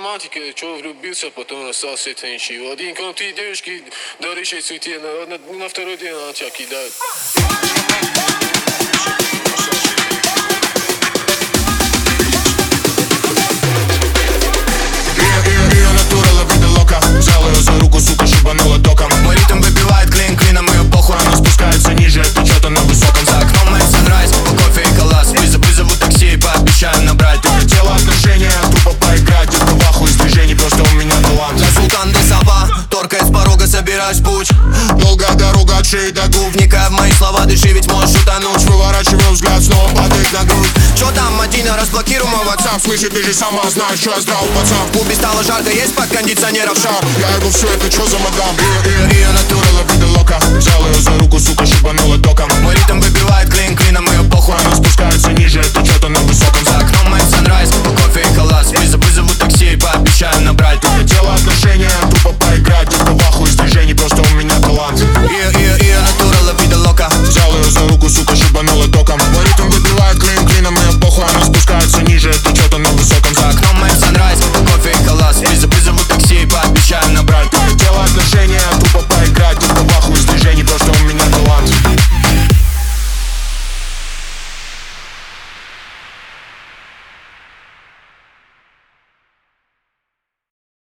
романтика, чего влюбился, потом расстался, это ничего. Один к ты девушки даришь ей цветы, на второй день она тебя кидает. Ее натура лавида лока. Взял ее за руку, сука, шибанула током. Мой ритм выбивает клин клином, ее похуй. Она спускается ниже, это что-то на высоком. За окном мой санрайз, кофе и коллас. Вызову такси и пообещаю набрать. Ты хотела отношения, тупо поиграть. Детка в ахуе из движений, просто у меня талант. Я султан де Саба, торкает с порога, собираюсь в путь. Долгая дорога от шеи до губ. Вникай в мои слова, дыши, ведь можешь утонуть. Выворачиваю взгляд, снова падает на грудь. Чё там, Мадина, разблокируй мой WhatsApp. Сам слышит, ты же сама знаешь, что я здравый пацан. В клубе стало жарко, есть под кондиционером шар. Я ебу все это, чё за мадам? Ее натура лавида лока. Взял ее за руку, сука, шибанула током. Мой ритм выбивает клин клином, ее похуй. Она спускается ниже, это что-то на высоком. За окном мой санрайз, кофе и коллас. Вызову такси